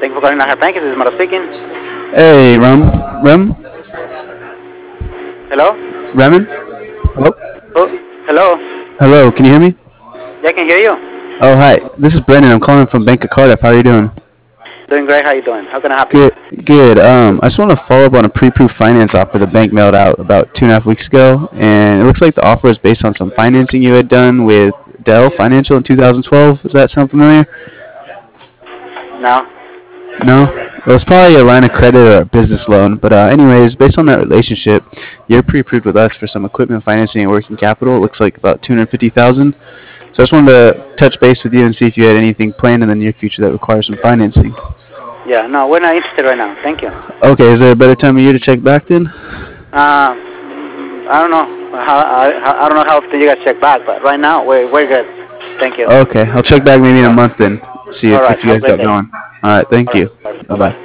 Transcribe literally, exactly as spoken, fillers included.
Thank you for calling Naja Bank. This is Maro speaking. Hey, Ram, Rem, Hello? Raman. Hello. Oh, hello? Hello. Can you hear me? Yeah, I can hear you. Oh, hi. This is Brendan. I'm calling from Bank of Cardiff. How are you doing? Doing great. How you doing? How can I help you? Good. Good. Um, I just want to follow up on a pre-approved finance offer the bank mailed out about two and a half weeks ago, and it looks like the offer is based on some financing you had done with Dell Financial in two thousand twelve. Does that sound familiar? No? No? Well, it's probably a line of credit or a business loan. But uh, anyways, based on that relationship, you're pre-approved with us for some equipment financing and working capital. It looks like about two hundred fifty thousand dollars. So I just wanted to touch base with you and see if you had anything planned in the near future that requires some financing. Yeah, no, we're not interested right now. Thank you. Okay, is there a better time of year to check back then? Uh, I don't know. How, I, I don't know how often you guys check back, but right now we're, we're good. Thank you. Okay, I'll check back maybe in a All month then. See right. All if, right. if you Have a guys great got day. going. All right, thank All right. you. Bye Bye bye. bye.